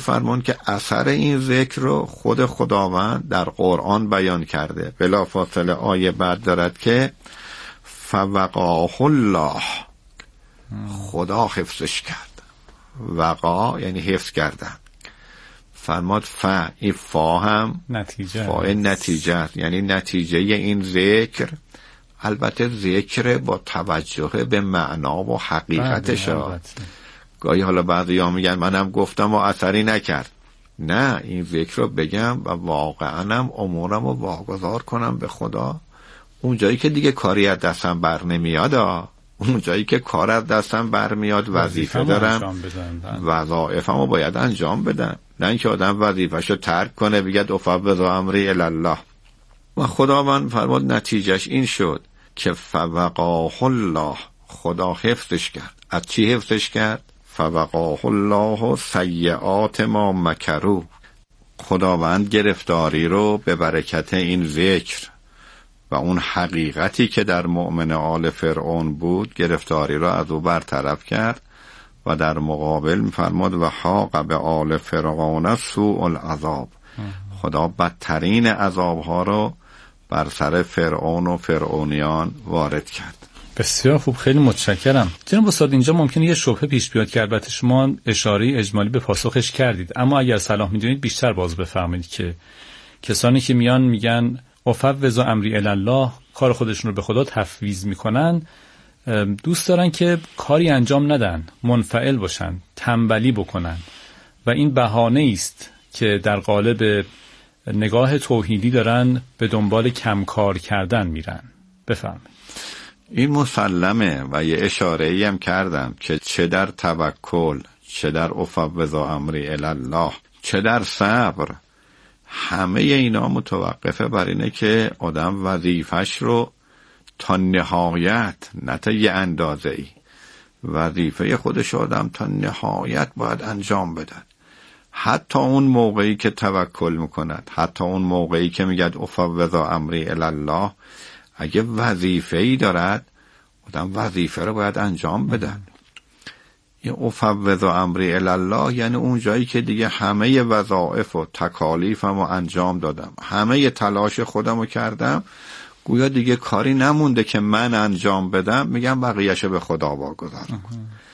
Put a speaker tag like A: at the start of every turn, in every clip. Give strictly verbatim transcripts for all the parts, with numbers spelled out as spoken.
A: فرمون که اثر این ذکر رو خود خداوند در قرآن بیان کرده. بلافاصله آیه بعد دارد که فوقاه الله، خدا حفظش کرد. وقا یعنی حفظ کردن. فرماد فا، این فا هم
B: نتیجه
A: فا نتیجه است، یعنی نتیجه این ذکر، البته ذکر با توجه به معنا و حقیقتش. گاهی حالا بعضی ها میگن منم گفتم و اثری نکرد. نه، این ذکر رو بگم و واقعا هم امورم رو واگذار کنم به خدا. اون جایی که دیگه کاری از دستم بر نمیاد، اون جایی که کار از دستم بر میاد وظیفه دارم، وظایفم رو باید انجام بدم. نه اینکه آدم وظیفه‌ش رو ترک کنه بگه افوض امری الی الله. و خداوند فرمود نتیجهش این شد که فوقاه الله، خدا حفظش کرد. از چی حفظش کرد؟ فوقاه الله سیئات ما مکروا، خداوند گرفتاری رو به برکت این ذکر و اون حقیقتی که در مؤمن آل فرعون بود، گرفتاری رو از او برطرف کرد و در مقابل می‌فرماد و حاق به آل فرعون سوء العذاب، خدا بدترین عذابها رو بر سر فرعون و فرعونیان وارد کرد.
B: بسیار خوب، خیلی متشکرم. جناب استاد، اینجا ممکنه یه شبهه پیش بیاد که البته شما اشاره اجمالی به پاسخش کردید، اما اگر صلاح می‌دونید بیشتر باز بفرمایید که کسانی که میان میگن افوض امری الی الله، کار خودشون رو به خدا تفویض میکنن، دوست دارن که کاری انجام ندن، منفعل باشن، تنبلی بکنن و این بهانه است که در قالب نگاه توحیدی دارن به دنبال کمکار کردن میرن. بفرمایید.
A: این مسلمه و یه اشاره‌ای هم کردم که چه در توکل، چه در افوض امری الی الله، چه در صبر، همه اینا متوقفه بر اینه که آدم وظیفش رو تا نهایت، نه تا یه اندازه ای، وظیفه خودش آدم تا نهایت باید انجام بده. حتی اون موقعی که توکل میکند، حتی اون موقعی که میگه افوض امری الی الله، اگه وظیفه‌ای دارد آدم وظیفه رو باید انجام بده. این افوض امری الی الله یعنی اون جایی که دیگه همه وظایف و تکالیفم رو انجام دادم، همه تلاش خودم رو کردم، گویا دیگه کاری نمونده که من انجام بدم، میگم بقیه‌شو به خدا واگذارم.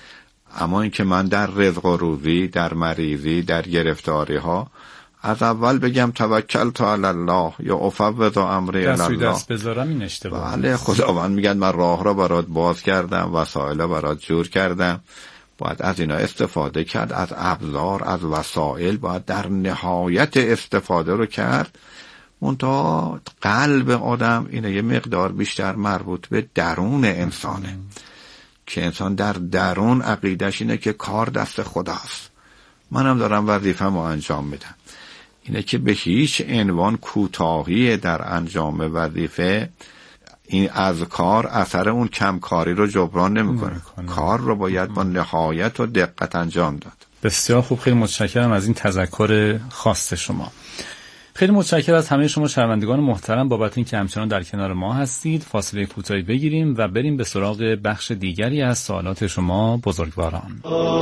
A: اما این که من در رزق و روزی، در مریضی، در گرفتاری ها از اول بگم توکلت علی الله یا افوض امری الی الله،
B: دست بذارم، این اشتباهه.
A: بله، خداوند میگن من راه را برات باز کردم، وسایل برات جور کردم، باید از اینا استفاده کرد، از ابزار، از وسایل باید در نهایت استفاده رو کرد. منتها قلب آدم اینه یه مقدار بیشتر مربوط به درون انسانه که انسان در درون عقیدش اینه که کار دست خداست، منم دارم وظیفه‌مو انجام میدم. اینه که به هیچ عنوان کوتاهی در انجام وظیفه این از کار اثر اون کمکاری رو جبران نمیکنه. کار رو باید با نهایت و دقت انجام داد.
B: بسیار خوب، خیلی متشکرم از این تذکر خاص شما. خیلی متشکرم از همه شما شنوندگان محترم بابت اینکه همچنان در کنار ما هستید. فاصله کوتاهی بگیریم و بریم به سراغ بخش دیگری از سوالات شما بزرگواران.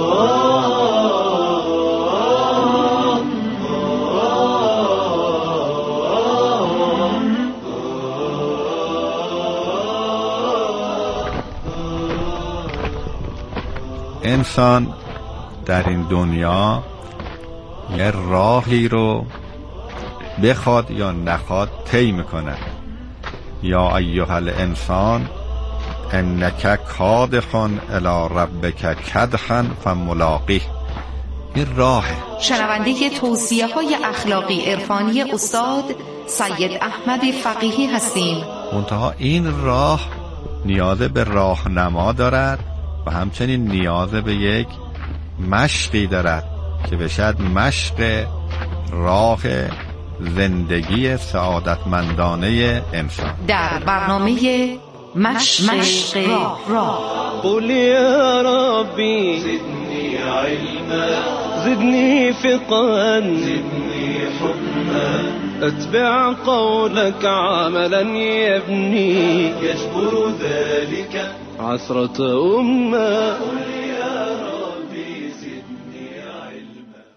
A: انسان در این دنیا یه راهی رو بخواد یا نخواد طی میکنه. یا ایها الانسان انک کادح الی ربک کدحا فملاقیه. این راهه.
C: شنونده توصیه های اخلاقی عرفانی استاد سید احمد فقیهی هستیم.
A: منتها این راه نیاز به راهنما دارد و همچنین نیاز به یک مشقی دارد که بشد مشق راه زندگی سعادتمندانه انسان.
C: در برنامه مشق, مشق راه, راه.
D: قل یا ربی زدنی علما زدنی فقها زدنی حکما اتبع قولك عملا يبني يجبر ذلك عثرة أمة.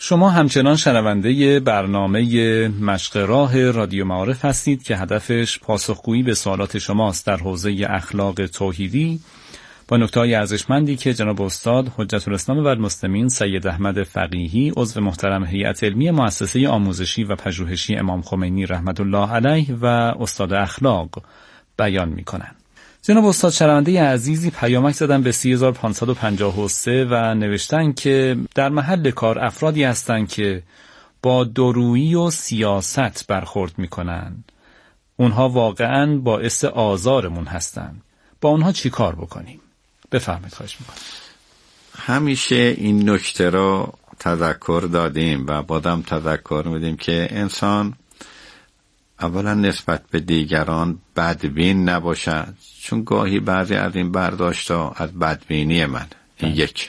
B: شما همچنان شنونده برنامه مشق راه رادیو معارف هستید که هدفش پاسخگویی به سوالات شماست در حوزه اخلاق توحیدی با نکته‌های ارزشمندی که جناب استاد حجت الاسلام و المسلمین سید احمد فقیهی عضو محترم هیئت علمی مؤسسه آموزشی و پژوهشی امام خمینی رحمت الله علیه و استاد اخلاق بیان می‌کنند. جناب استاد شنونده عزیزی پیامک زدن به سه هزار و پانصد و پنجاه و سه و نوشتن که در محل کار افرادی هستند که با دورویی و سیاست برخورد میکنن. اونها واقعاً باعث آزارمون هستن. با اونها چی کار بکنیم؟ بفرمایید، خواهش میکنم.
A: همیشه این نکته را تذکر دادیم و بازم تذکر میدیم که انسان اولا نسبت به دیگران بدبین نباشد، چون گاهی بعضی از این برداشت‌ها از بدبینی من. این یک.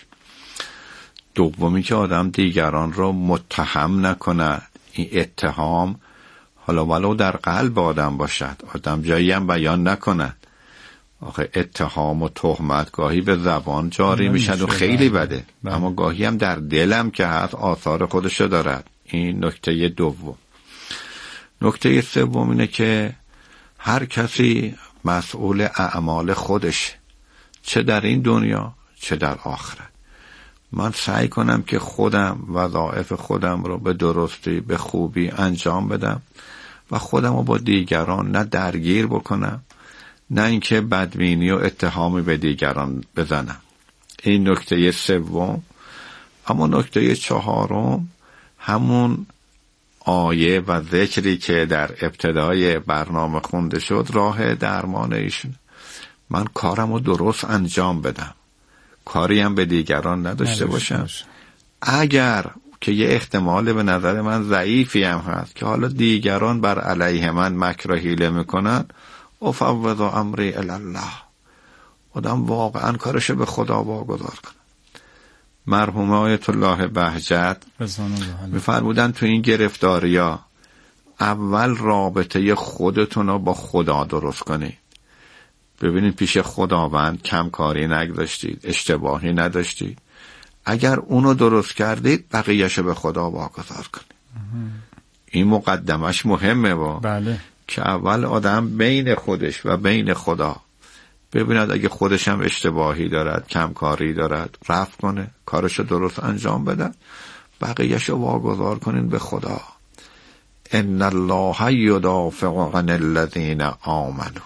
A: دومی که آدم دیگران را متهم نکند. این اتهام حالا ولو در قلب آدم باشد، آدم جایی هم بیان نکند. آخه اتهام و تهمت گاهی به زبان جاری میشد و خیلی بده، اما گاهی هم در دلم که هست آثار خودشو دارد. این نکته دوم. نکته سوم اینه که هر کسی مسئول اعمال خودش، چه در این دنیا چه در آخرت. من سعی کنم که خودم وظایف خودم رو به درستی به خوبی انجام بدم و خودم رو با دیگران نه درگیر بکنم نه اینکه بدبینی و اتهامی به دیگران بزنم. این نکته سوم. اما نکته چهارم همون آیه و ذکری که در ابتدای برنامه خونده شد، راه درمان ایشون. من کارم رو درست انجام بدم، کاری هم به دیگران نداشته باشم. اگر که یه احتمال به نظر من ضعیفی هم هست که حالا دیگران بر علیه من مکر و حیله میکنن، افوض امری الی الله، آدم واقعا کارش به خدا واگذار کنه. مرحوم آیت الله بهجت میفرمودن تو این گرفتاریا اول رابطه خودتون رو با خدا درست کنید. ببینید پیش خداوند کم کاری نگذاشتید، اشتباهی نداشتید. اگر اونو درست کردید بقیه‌شو به خدا واگذار کنید. این مقدمش مهمه با
B: بله.
A: که اول آدم بین خودش و بین خدا ببیند اگه خودش هم اشتباهی دارد، کم کاری دارد، رفع کنه، کارشو درست انجام بده، بقیه‌شو واگذار کنین به خدا. ان الله یدافع عن الذین آمنوا.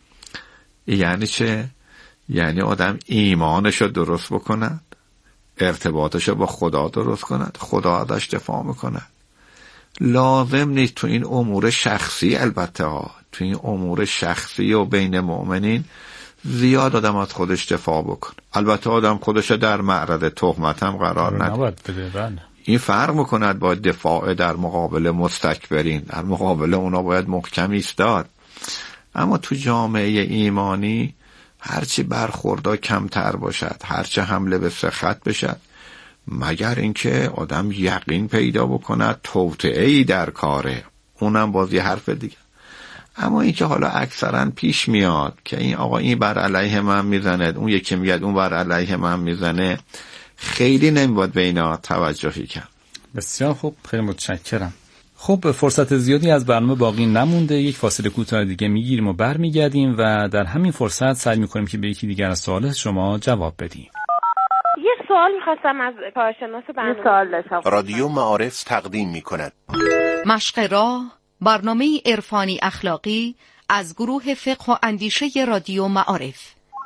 A: یعنی چه؟ یعنی آدم ایمانشو درست بکند، ارتباطشو با خدا درست کند، خدا ازش دفاع میکند. لازم نیست تو این امور شخصی، البته ها تو این امور شخصی و بین مؤمنین زیاد آدم از خودش دفاع بکن. البته آدم خودش در معرض تهمت هم قرار نده. این فرق میکند با دفاع در مقابل مستکبرین. در مقابل اونا باید محکم ایستاد. اما تو جامعه ایمانی هرچی برخوردا کمتر باشد، هرچی حمله به صحت بشد، مگر اینکه آدم یقین پیدا بکند توطئه‌ای در کاره، اونم باز یه حرف دیگه. اما اینکه حالا اکثرا پیش میاد که این آقا این بر علیه من میزنه، اون یکی میگه اون بر علیه من میزنه، خیلی نمیباید به اینا توجهی کرد.
B: بسیار خوب، خیلی متشکرم. خب فرصت زیادی از برنامه باقی نمونده، یک فاصله کوتاه دیگه میگیریم و برمیگردیم و در همین فرصت سعی میکنیم که به یکی دیگر از سوالات شما جواب بدیم.
E: یه سوال میخواستم از کارشناس برنامه. یه سوال داشتم.
F: رادیو معارف تقدیم میکند
C: مشق راه، برنامه عرفانی اخلاقی از گروه فقه و اندیشه رادیو معارف.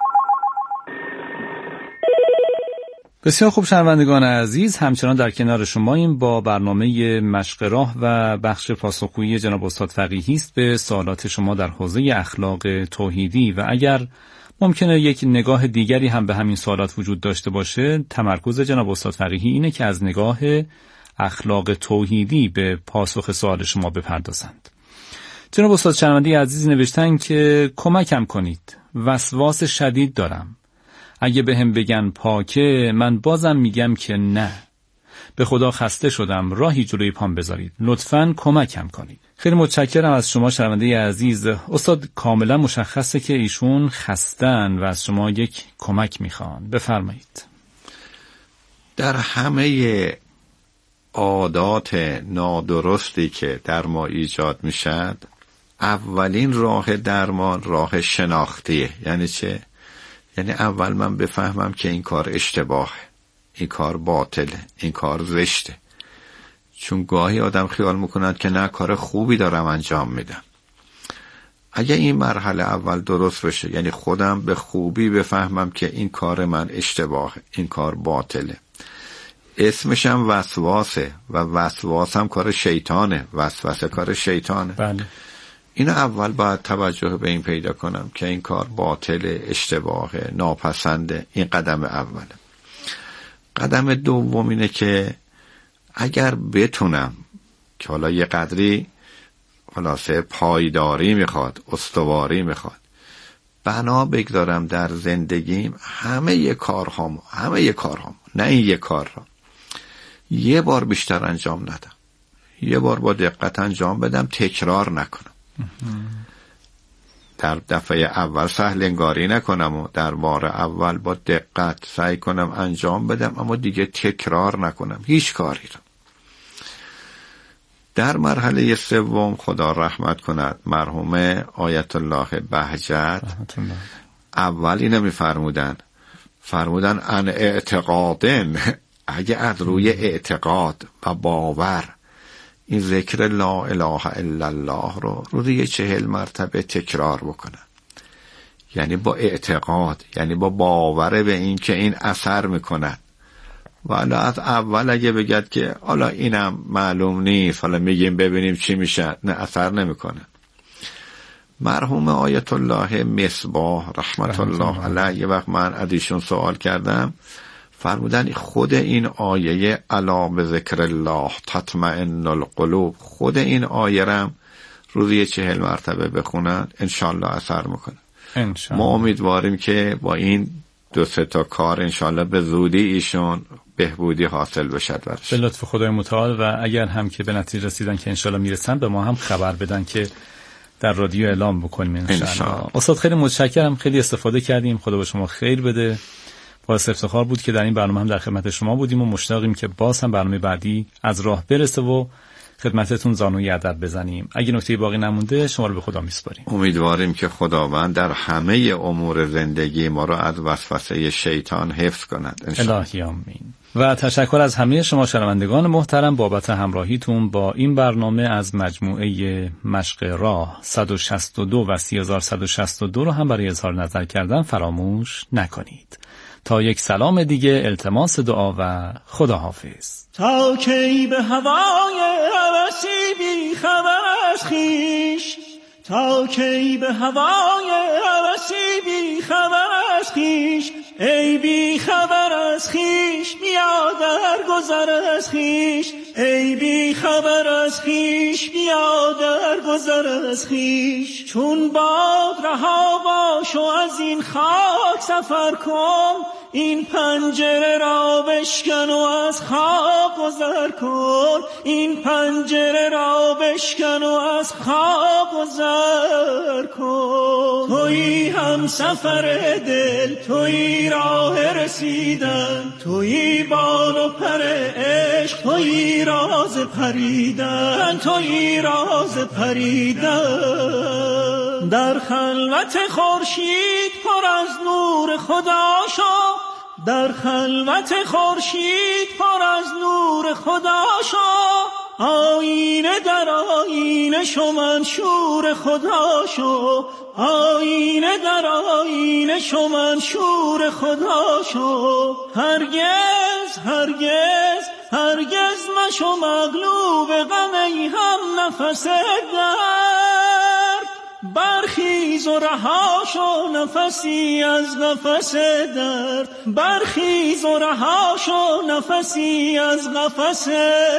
B: بسیار خوب شنوندگان عزیز، همچنان در کنار شماییم با برنامه مشق راه و بخش پاسخگویی جناب استاد فقیهی است به سوالات شما در حوزه اخلاق توحیدی. و اگر ممکنه یک نگاه دیگری هم به همین سوالات وجود داشته باشه، تمرکز جناب استاد فقیهی اینه که از نگاه اخلاق توحیدی به پاسخ سوال شما بپردازند. جناب استاد شنونده عزیز نوشتن که کمکم کنید، وسواس شدید دارم. اگه به هم بگن پاکه، من بازم میگم که نه. به خدا خسته شدم، راهی جلوی پام بذارید. لطفاً کمکم کنید. خیلی متشکرم از شما شنونده عزیز. استاد کاملا مشخصه که ایشون خستن و از شما یک کمک میخوان. بفرمایید.
A: در همه عادات نادرستی که در ما ایجاد میشد، اولین راه درمان راه شناختیه. یعنی چه؟ یعنی اول من بفهمم که این کار اشتباهه، این کار باطله، این کار زشته. چون گاهی آدم خیال میکنند که نه، کار خوبی دارم انجام میدم. اگه این مرحله اول درست بشه، یعنی خودم به خوبی بفهمم که این کار من اشتباهه، این کار باطله، اسمش هم وسواسه و وسواس هم کار شیطانه، وسوسه کار شیطانه.
B: بله.
A: اینو اول باید توجه به این پیدا کنم که این کار باطله، اشتباهه، ناپسنده. این قدم اوله. قدم دوم اینه که اگر بتونم، که حالا یه قدری خلاصه پایداری میخواد، استواری میخواد، بنا بگذارم در زندگیم همه یه کارهامو همه یه کارهامو نه این یه کار را یه بار بیشتر انجام ندم، یه بار با دقت انجام بدم، تکرار نکنم. در دفعه اول سهل انگاری نکنم و در بار اول با دقت سعی کنم انجام بدم، اما دیگه تکرار نکنم هیچ کاری را. در مرحله سوم خدا رحمت کند مرحوم آیت الله بهجت اول اینو میفرمودن، فرمودن ان اعتقادن، اگه از روی اعتقاد و باور این ذکر لا اله الا الله رو روزی چهل مرتبه تکرار بکنن، یعنی با اعتقاد، یعنی با باور به این که این اثر میکنن. و حالا از اول اگه بگد که حالا اینم معلوم نیست، حالا میگیم ببینیم چی میشه، نه، اثر نمیکنه. مرحوم آیت الله مصباح رحمت الله علیه یه وقت من از ایشون سوال کردم، فرمودن خود این آیه الا بذکر الله تطمئن القلوب، خود این آیه رم روزی چهل مرتبه بخونن انشالله اثر میکنه. ما امیدواریم که با این دو سه تا کار انشالله به زودی ایشون بهبودی حاصل بشد برش.
B: به لطف خدای متعال. و اگر هم که به نتیجه رسیدن که انشالله میرسن، به ما هم خبر بدن که در رادیو اعلام بکنیم انشالله. استاد خیلی متشکرم، خیلی استفاده کردیم، خدا به شما خیر بده. باعث افتخار بود که در این برنامه هم در خدمت شما بودیم و مشتاقیم که باز هم برنامه بعدی از راه برسه و خدمتتون زانوی ادب بزنیم. اگه نکته باقی نمونده شما رو به خدا میسپاریم.
A: امیدواریم که خداوند در همه امور زندگی ما رو از وسوسه شیطان حفظ کند انشاءالله.
B: الهی آمین. و تشکر از همه شما شنوندگان محترم بابت همراهیتون با این برنامه از مجموعه مشق راه. صد و شصت و دو و سی هزار صد و شصت و دو رو هم برای اظهار نظر کردن فراموش نکنید. تا یک سلام دیگه، التماس دعا و خداحافظ.
G: تا کی به هوای هوسی بی خبر از خویش، تا کی به هوای هوسی بی خبر از خویش، ای بی خبر از خویش بیا در گذر از خویش، ای بی خبر از خویش بیا در گذر از خویش. چون باد رها باش و از این خاک سفر کن، این پنجره را بشکن و از خاک گذر کن، این پنجره را بشکن و از خاک گذر کن. تویی هم سفر دل، تویی راه رسیدن، تویی بال و پر عشق، تویی راز پریدن، تویی راز پریدن. در خلوت خورشید پر از نور خدا شو، در خلوت خورشید پر از نور خدا شو، آینه در آینه شو منشور خدا شو، آینه در آینه شو منشور خدا شو. هرگز هرگز هرگز مشو مغلوب غم، ای هم نفس درد، برخیز و رها شو نفسی از نفس درد، برخیز و رها شو نفسی از نفس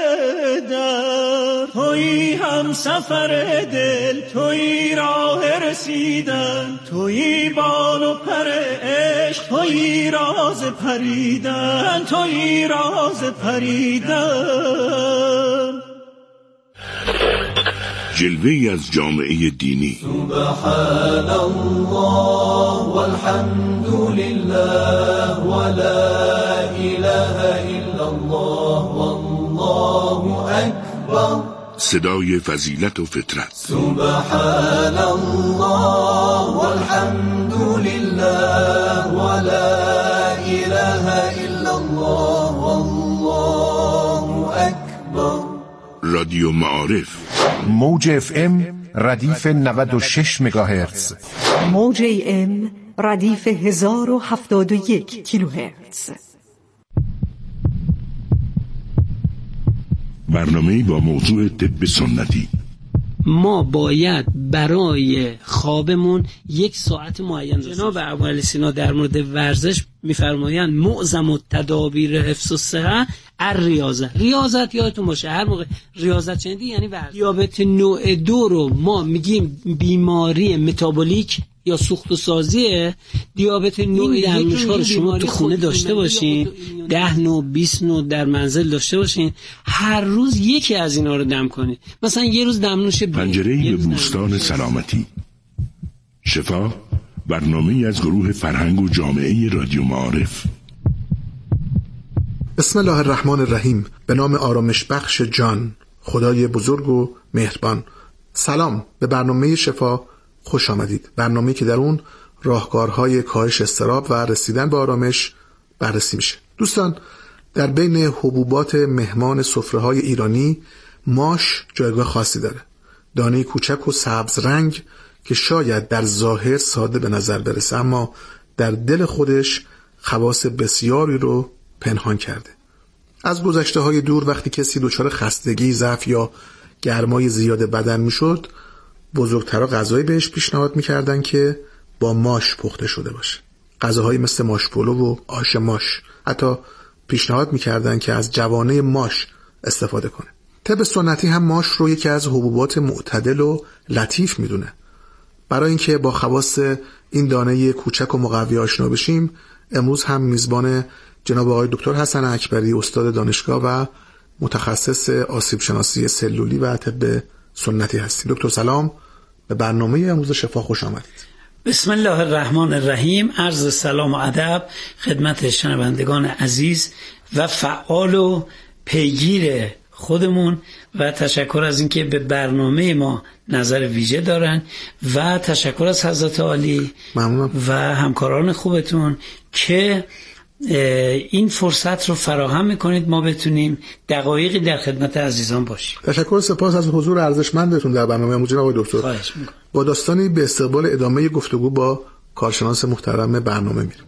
G: درد. تویی هم سفر دل، تویی راه رسیدن، تویی بال و پر عشق، تویی راز پریدن، تویی راز پریدن.
H: جلوه‌ای از جامعه دینی.
I: سبحان الله والحمد لله ولا اله الا الله والله اکبر.
H: صدای فضیلت و فطرت.
I: سبحان الله والحمد لله ولا اله الا الله والله اکبر.
H: رادیو معارف.
F: موج اف ام ردیف نود و شش مگاهرتز،
J: موج ام ردیف هزار و هفتاد و یک کیلوهرتز.
H: برنامه‌ای با موضوع طب سنتی.
K: ما باید برای خوابمون یک ساعت معین داشته. جناب اول سینا در مورد ورزش میفرمایند معظم التدابیر حفظ الصحه الریاضه. ریاضت یادتون باشه هر موقع ریاضت چندی یعنی ورزش. دیابت نوع دو رو ما میگیم بیماری متابولیک یا سوخت و سازیه. دیابت نوع یک رو شما تو خونه داشته باشین، ده نوع بیست نوع در منزل داشته باشین، هر روز یکی از اینا رو دم کنید. مثلا یه روز دمنوش
H: پنجره‌ای به بوستان سلامتی. شفا برنامه‌ای از گروه فرهنگ و جامعه رادیو معارف.
L: بسم الله الرحمن الرحیم. به نام آرامش بخش جان، خدای بزرگ و مهربان. سلام، به برنامه شفا خوش آمدید. برنامه‌ای که در اون راهکارهای کاهش اضطراب و رسیدن به آرامش بررسی میشه. دوستان، در بین حبوبات مهمان سفره‌های ایرانی ماش جایگاه خاصی داره. دانه کوچک و سبز رنگ که شاید در ظاهر ساده به نظر برسه، اما در دل خودش خواص بسیاری رو پنهان کرده. از گذشته‌های دور وقتی کسی دچار خستگی، ضعف یا گرمای زیاد بدن میشد، بزرگترها غذایی بهش پیشنهاد میکردن که با ماش پخته شده باشه. غذاهایی مثل ماش پلو و آش ماش. حتی پیشنهاد میکردن که از جوانه ماش استفاده کنه. طب سنتی هم ماش رو یکی از حبوبات معتدل و لطیف میدونه. برای اینکه با خواص این دانه کوچک و مقوی آشنا بشیم، امروز هم میزبان جناب آقای دکتر حسن اکبری، استاد دانشگاه و متخصص آسیب شناسی سلولی و طب سنتی هستید. دکتر سلام، به برنامه امروز شفا خوش آمدید.
K: بسم الله الرحمن الرحیم. عرض سلام و ادب خدمت شنوندگان عزیز و فعال و پیگیر خودمون و تشکر از اینکه به برنامه ما نظر ویژه دارن و تشکر از حضرت عالی
L: ممنونم.
K: و همکاران خوبتون که این فرصت رو فراهم میکنید ما بتونیم دقایقی در خدمت عزیزان باشیم.
L: تشکر، سپاس از حضور ارزشمندتون در برنامه امروز آقای دکتر.
K: خواهش میکنم.
L: با داستانی به استقبال ادامه گفتگو با کارشناس محترم برنامه میریم.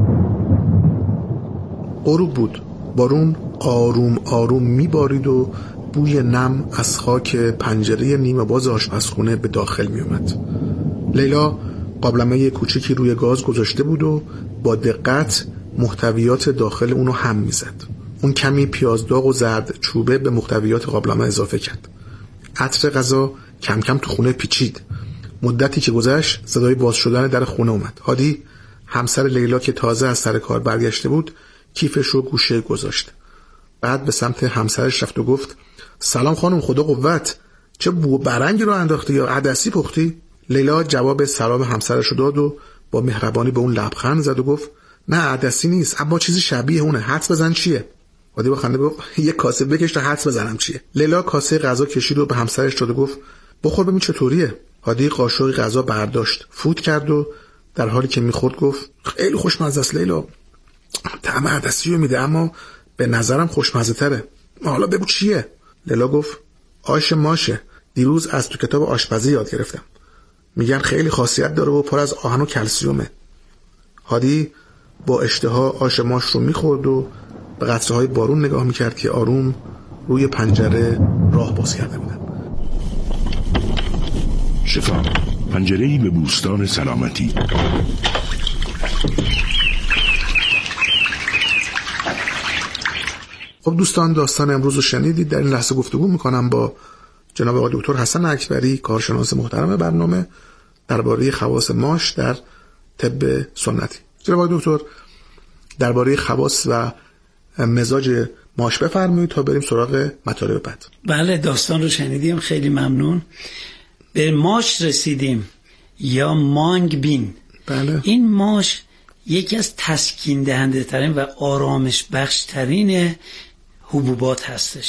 L: غروب بود. بارون آروم آروم میبارید و بوی نم از خاک پنجره نیمه باز آشپزخونه به داخل میومد. لیلا قابلمه کوچکی روی گاز گذاشته بود و با دقت محتویات داخل اونو هم میزد. اون کمی پیاز داغ و زرد چوبه به محتویات قابلمه اضافه کرد. عطر غذا کم کم تو خونه پیچید. مدتی که گذشت صدای باز شدن در خونه اومد. هادی همسر لیلا که تازه از سر کار برگشته بود کیفش رو گوشه گذاشت. بعد به سمت همسرش رفت و گفت سلام خانم، خدا قوت، چه بو برنگی رو انداختی یا عدسی پختی؟ لیلا جواب سلام همسرش رو داد و با مهربانی به اون لبخند زد و گفت نه عدسی نیست، اما چیزی شبیه اونه. حدس بزن چیه؟ هادی با خنده گفت یه کاسه بکش تا حدس بزنم چیه. لیلا کاسه غذا کشید و به همسرش داد و گفت بخور ببین چطوریه. هادی قاشق غذا برداشت، فوت کرد و در حالی که میخورد گفت خیلی خوشمزه است لیلا، طعم عدسی رو میده اما به نظرم خوشمزه تره. حالا بگو چیه؟ لیلا گفت آش ماشه، دیروز از تو کتاب آشپزی یاد گرفتم، میگن خیلی خاصیت داره و پر از آهن و کلسیومه. هادی با اشتها آش ماش رو میخورد و به قطره های بارون نگاه میکرد که آروم روی پنجره راه باز کرده بودن.
H: شفا، پنجره‌ای به بوستان سلامتی.
L: خب دوستان، داستان امروز رو شنیدید. در این لحظه گفتگو میکنم با جناب آقای دکتر حسن اکبری، کارشناس محترم برنامه، درباره خواص ماش در طب سنتی. جناب آقای دکتر، درباره خواص و مزاج ماش بفرمایید تا بریم سراغ مطالب بعد.
K: بله، داستان رو شنیدیم، خیلی ممنون. به ماش رسیدیم یا مانگ بین.
L: بله.
K: این ماش یکی از تسکین دهنده ترین و آرامش بخش ترین حبوبات هستش.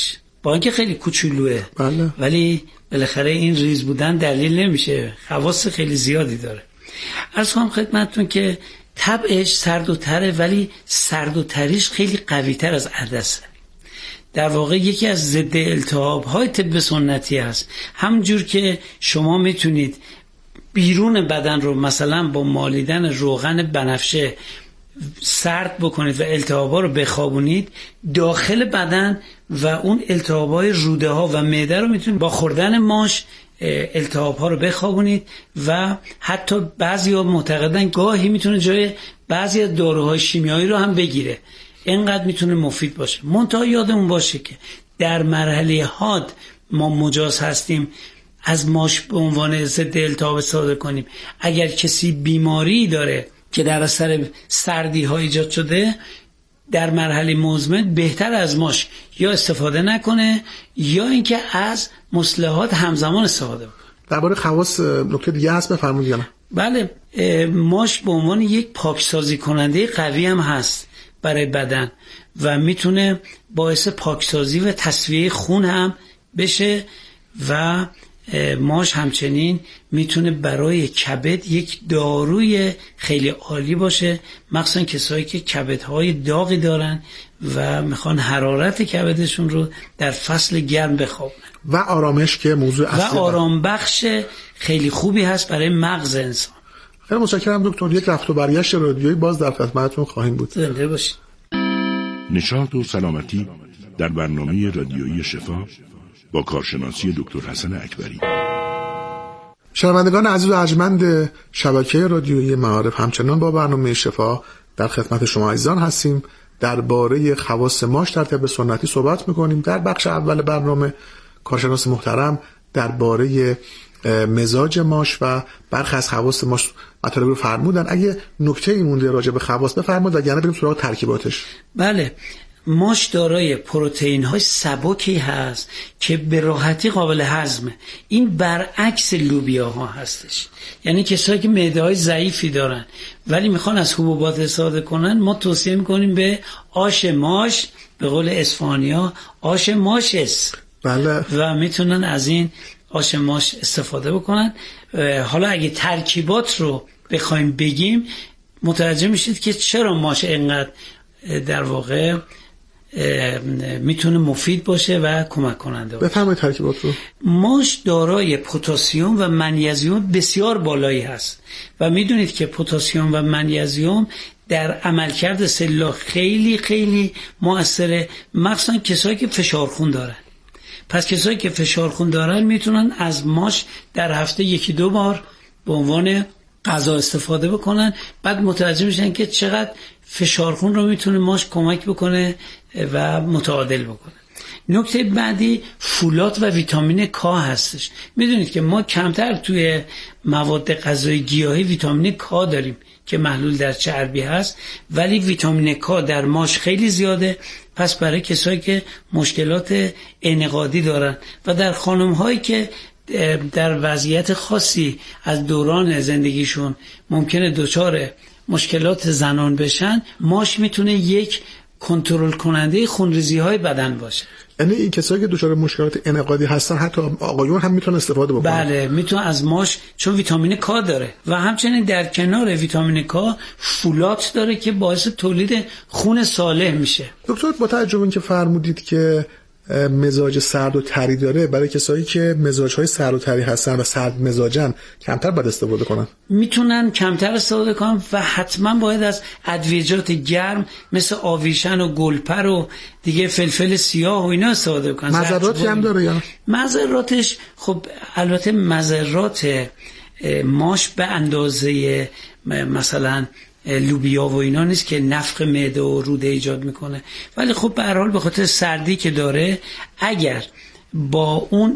K: با اینکه خیلی کوچولوئه
L: بله.
K: ولی بالاخره این ریز بودن دلیل نمیشه، خواص خیلی زیادی داره. عرض کنم خدمتتون که طبعش سرد و تره، ولی سرد و تریش خیلی قوی تر از عدسه. در واقع یکی از ضد التهاب های طب سنتی است. همونجور که شما میتونید بیرون بدن رو مثلا با مالیدن روغن بنفشه سرد بکنید و التهابا رو بخوابونید، داخل بدن و اون التهابای روده ها و معده رو میتونید با خوردن ماش التهاب ها رو بخوابونید و حتی بعضیا معتقدن گاهی میتونه جای بعضی از داروهای شیمیایی رو هم بگیره. اینقدر میتونه مفید باشه. منتها یادمون باشه که در مرحله حاد ما مجاز هستیم از ماش به عنوان ضد التهاب استفاده کنیم. اگر کسی بیماری داره که در اثر سردی ها ایجاد شده، در مرحله مزمن بهتر از ماش یا استفاده نکنه یا اینکه از مصلحات همزمان استفاده کنه.
L: درباره خواص نکته دیگه هست بفرمایید.
K: بله، ماش به عنوان یک پاکسازی کننده قوی هم هست برای بدن و میتونه باعث پاکسازی و تصفیه خون هم بشه و ماش همچنین میتونه برای کبد یک داروی خیلی عالی باشه، مخصوصا کسایی که کبدهای داغی دارن و میخوان حرارت کبدشون رو در فصل گرم بخوابونن. و
L: آرامش که موضوع اصلی
K: و آرام بخش خیلی خوبی هست برای مغز انسان.
L: خیلی متشکرم دکتر. یک رفت و برگشت رادیویی باز در خدمتتون خواهیم بود.
K: زنده باشید.
H: نشاط و سلامتی در برنامه رادیویی شفا با کارشناسی دکتر حسن اکبری.
L: شنوندگان عزیز و ارجمند شبکه رادیویی معارف، همچنان با برنامه شفا در خدمت شما عزیزان هستیم. درباره خواص ماش در طب سنتی صحبت می‌کنیم. در بخش اول برنامه کارشناس محترم درباره مزاج ماش و برخی از خواص ماش مطالب رو فرمودن. اگه نکته‌ای مونده راجع به خواص بفرمایید، وگرنه بریم سراغ ترکیباتش.
K: بله، ماش دارای پروتئین های سبکی هست که به راحتی قابل هضمه. این برعکس لوبیا ها هستش. یعنی کسایی که معده های ضعیفی دارن ولی میخوان از حبوبات استفاده کنن، ما توصیه میکنیم به آش ماش، به قول اصفهانی‌ها آش ماشس.
L: بله.
K: و میتونن از این آش ماش استفاده بکنن. حالا اگه ترکیبات رو بخوایم بگیم متوجه میشید که چرا ماش اینقدر در واقع میتونه مفید باشه و کمک کننده باشه.
L: بفرمایید ترکیبات رو.
K: ماش دارای پتاسیم و منیزیم بسیار بالایی هست و میدونید که پتاسیم و منیزیم در عملکرد سلول خیلی خیلی مؤثره، مخصوصا کسایی که فشار خون دارن. پس کسایی که فشار خون دارن میتونن از ماش در هفته یکی دو بار به عنوان غذا استفاده بکنن، بعد متوجه میشن که چقدر فشار خون رو میتونه ماش کمک بکنه و متعادل بکنه. نکته بعدی فولاد و ویتامین کا هستش. میدونید که ما کمتر توی مواد غذایی گیاهی ویتامین کا داریم که محلول در چربی هست، ولی ویتامین کا در ماش خیلی زیاده. پس برای کسایی که مشکلات انعقادی دارن و در خانم هایی که در وضعیت خاصی از دوران زندگیشون ممکنه دچار مشکلات زنان بشن، ماش میتونه یک کنترل کننده خونریزی های بدن باشه.
L: یعنی این کسایی که دچار مشکلات انعقادی هستن حتی آقایون هم میتونن استفاده بکنن؟
K: بله، میتونن از ماش، چون ویتامین کا داره و همچنین در کنار ویتامین کا فولات داره که باعث تولید خون صالح میشه.
L: دکتر، با توجه به اینکه فرمودید که مزاج سرد و تری داره، برای کسایی که مزاج‌های سرد و تری هستن و سرد مزاجن کمتر باید استفاده کنن؟
K: میتونن کمتر استفاده کنن و حتما باید از ادویجات گرم مثل آویشن و گلپر و دیگه فلفل سیاه و اینا استفاده کنن.
L: مضراتی هم داره یا؟
K: مضراتش خب البته مضرات ماش به اندازه مثلا لوبیا و اینا نیست که نفخ معده و روده ایجاد میکنه، ولی خب به هر حال به خاطر سردی که داره اگر با اون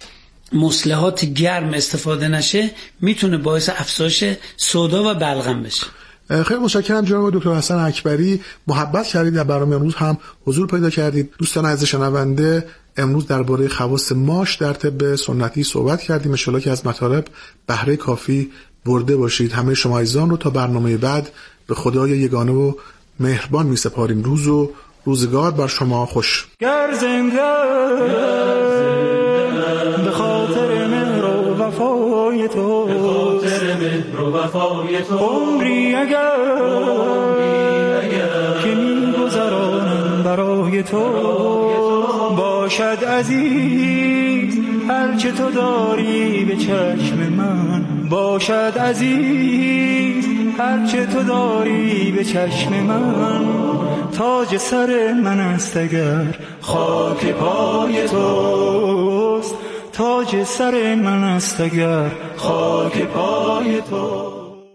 K: مصلحات گرم استفاده نشه میتونه باعث افزایش سودا و بلغم بشه.
L: خیلی متشکرم جناب دکتر حسن اکبری، محبت کردید در برنامه امروز هم حضور پیدا کردید. دوستان عزیز شنونده، امروز درباره خواص ماش در طب سنتی صحبت کردیم. ان شاءالله که از مطالب بهره کافی برده باشید. همه شما عزیزان رو تا برنامه بعد به خدای یگانه و مهربان می سپاریم. روز و روزگار بر شما خوش.
G: گر زنده به خاطر مهر و وفای تو، عمری اگر که می‌گذرانم برای تو، باشد عزیز هرچه تو داری به چشم من، باشد عزیز هرچه تو داری به چشم من، تاج سر من است اگر خاک پای توست، تاج سر من است اگر خاک پای تو.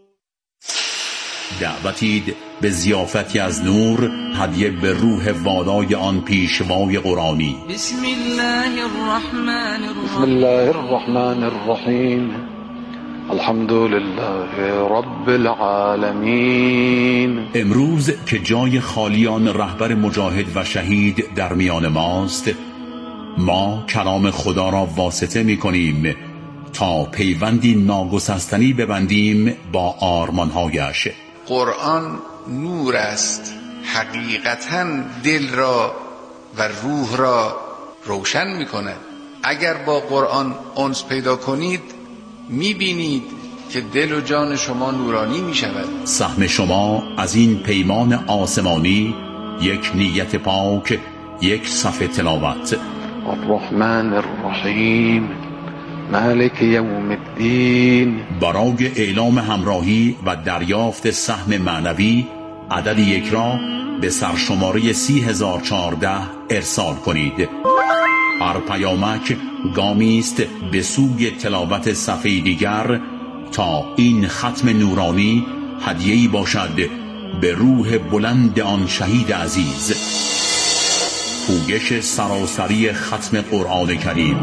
M: دعوتید به ضیافتی از نور، هدیه به روح والای آن پیشوای قرآنی.
N: بسم الله الرحمن الرحیم
O: بسم الله الرحمن الرحیم الحمد لله رب العالمین.
M: امروز که جای خالیان رهبر مجاهد و شهید در میان ماست، ما کلام خدا را واسطه می کنیم تا پیوندی ناگسستنی ببندیم با آرمانهایش.
P: قرآن نور است، حقیقتاً دل را و روح را روشن می کند. اگر با قرآن انس پیدا کنید می بینید که دل و جان شما نورانی می شود.
M: سهم شما از این پیمان آسمانی یک نیت پاک، یک صفحه تلاوت.
O: الرحمن الرحیم مالک یوم الدین.
M: برای اعلام همراهی و دریافت سهم معنوی عدد یک را به سرشماره سی هزار و چهارده ارسال کنید. هر پیامک گامی است به سوی تلاوت صفحه دیگر تا این ختم نورانی هدیه‌ای باشد به روح بلند آن شهید عزیز. پویش سراسری ختم قرآن کریم.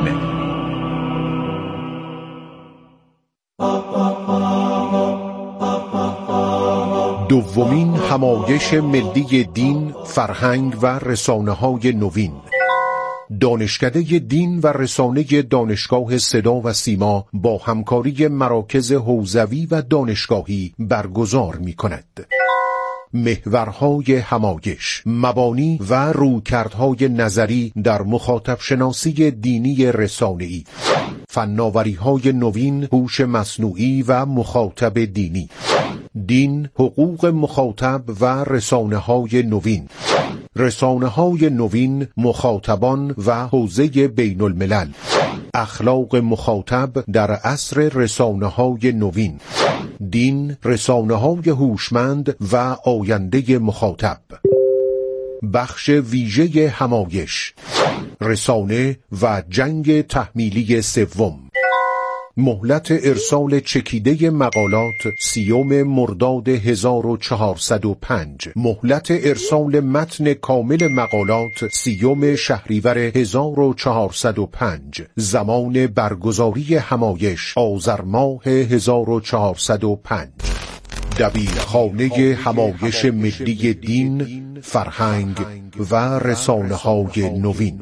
F: دومین همایش ملی دین، فرهنگ و رسانه‌های نوین. دانشکده دین و رسانه دانشگاه صدا و سیما با همکاری مراکز حوزوی و دانشگاهی برگزار می‌کند. محورهای همایش، مبانی و رویکردهای نظری در مخاطب شناسی دینی رسانه‌ای، فناوری‌های نوین، هوش مصنوعی و مخاطب دینی، دین، حقوق مخاطب و رسانه‌های نوین، رسانه‌های نوین، مخاطبان و حوزه بین الملل، اخلاق مخاطب در عصر رسانه‌های نوین، دین، رسانه‌های هوشمند و آینده مخاطب. بخش ویژه همایش، رسانه و جنگ تحمیلی سوم. مهلت ارسال چکیده مقالات سیوم مرداد هزار و چهارصد و پنج. مهلت ارسال متن کامل مقالات سیوم شهریور هزار و چهارصد و پنج. زمان برگزاری همایش آذر ماه هزار و چهارصد و پنج. دبیرخانه همایش ملی دین، فرهنگ و رسانه‌های نوین.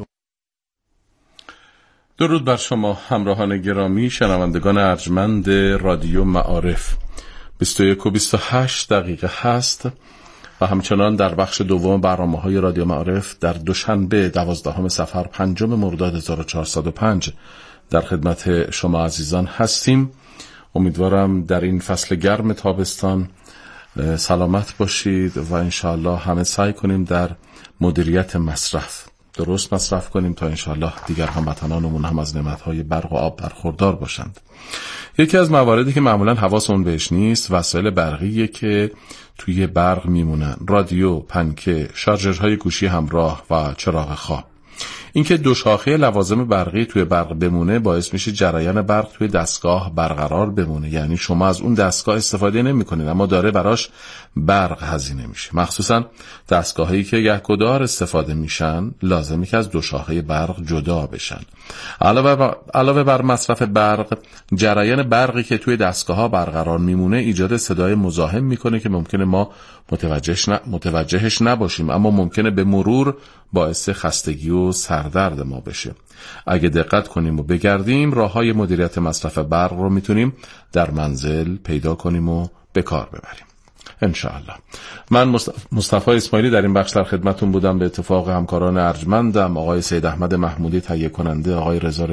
B: درود بر شما همراهان گرامی، شنوندگان ارجمند رادیو معارف. بیست و یک و بیست و هشت دقیقه هست و همچنان در بخش دوم برنامه‌های رادیو معارف در دوشنبه دوازدهم صفر پنجم مرداد هزار و چهارصد و پنج در خدمت شما عزیزان هستیم. امیدوارم در این فصل گرم تابستان سلامت باشید و انشاءالله همه سعی کنیم در مدیریت مصرف درست مصرف کنیم تا انشاءالله دیگر هموطنانمون هم از نعمتهای برق و آب برخوردار باشند. یکی از مواردی که معمولا حواسمون بهش نیست وسایل برقیه که توی برق میمونن: رادیو، پنکه، شارژرهای گوشی همراه و چراغ خواب. اینکه دو شاخه لوازم برقی توی برق بمونه باعث میشه جریان برق توی دستگاه برقرار بمونه، یعنی شما از اون دستگاه استفاده نمی‌کنید اما داره براش برق هزینه میشه. مخصوصا دستگاهایی که گهگدار استفاده میشن لازمه که از دو شاخه برق جدا بشن. علاوه بر, علاوه بر مصرف برق، جریان برقی که توی دستگاه‌ها برقرار میمونه ایجاد صدای مزاحم میکنه که ممکنه ما متوجهش, ن... متوجهش نباشیم اما ممکنه به مرور باعث خستگی و سردرد ما بشه. اگه دقت کنیم و بگردیم راه‌های مدیریت مصرف برق رو میتونیم در منزل پیدا کنیم و به کار ببریم.
Q: ان شاء الله. من مصطفی اسماعیلی در این بخش در خدمتتون بودم به اتفاق همکاران ارجمندم، آقای سید احمد محمودی تهیه کننده، آقای رضا